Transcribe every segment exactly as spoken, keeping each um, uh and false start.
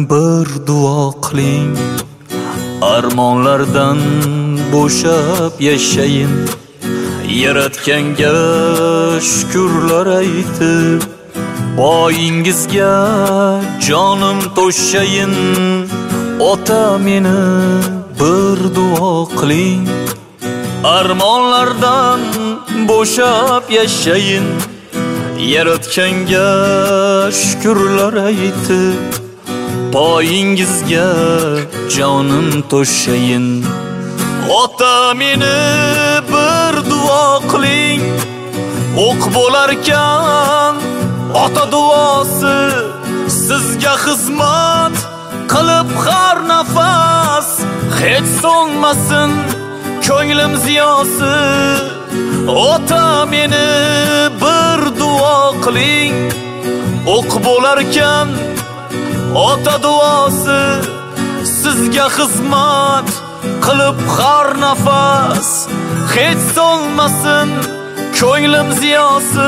bir duo qiling, armonlardan bo'shab yashayin. Yaratganga shukrlar aytib, boyingizga jonim to'shayin. Ota meni bir duo qiling, armonlardan bo'shab yashayin. Yaratganga shukrlar aytib, boyingizga jonim to'shayin. Ota meni bir duo qiling, o'q bo'larkan ota duosi, sizga xizmat qilib har nafas hech so'nmasin ko'nglim ziyosi. Ota meni bir duo qiling, o'q bo'larkan ota duosi, sizga xizmat qilib har nafas hech so'nmasin ko'nglim ziyosi.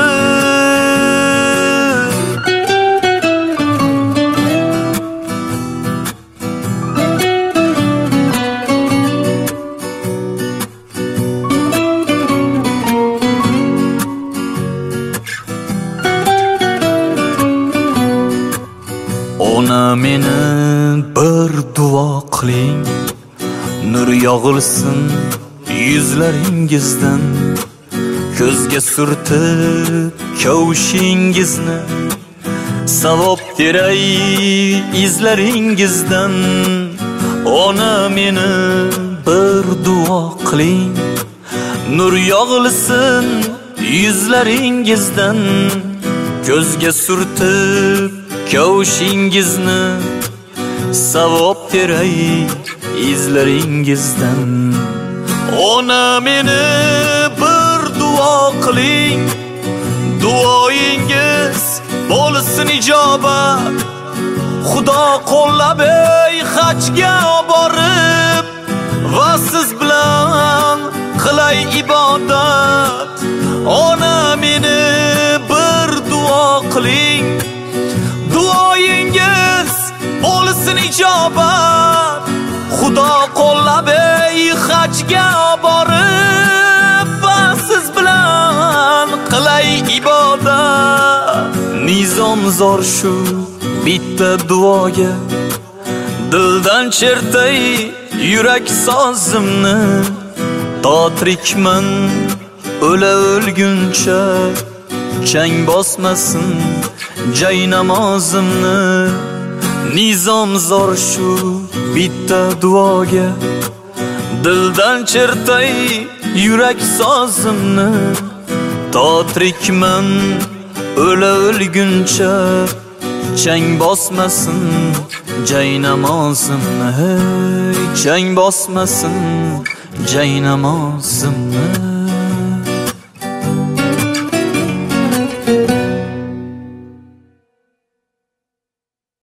Ona meni bir duo qiling, nur yog'ilsin yuzlaringizdan. Ko'zga surtib kavshingizni, savob teray izlaringizdan. Ona meni bir duo qiling, nur yog'ilsin yuzlaringizdan. Ko'zga surtib kavshingizni, savob teray izlaringizdan. Ona meni bir duo qiling, duoyingiz bo'lsin ijobat. Xudo qo'llab ey hajga borib, va siz bilan qilay ibodat. Ona meni bir duo qiling, duoyingiz bo'lsin ijobat. Xudo qo'llab ey hajga borib, va siz bilan qilay ibodat. Nizom zor shu bitta duoga, dildan chertay yurak sozimni. To tirikman o'la o'lguncha, chang bosmasin jay namozimni. Nizom zor shu bitta duoga, dildan chertay yurak sozimni. To tirikman o'la o'lguncha, chang bosmasin jay namozimni. Chang bosmasin jay namozimni.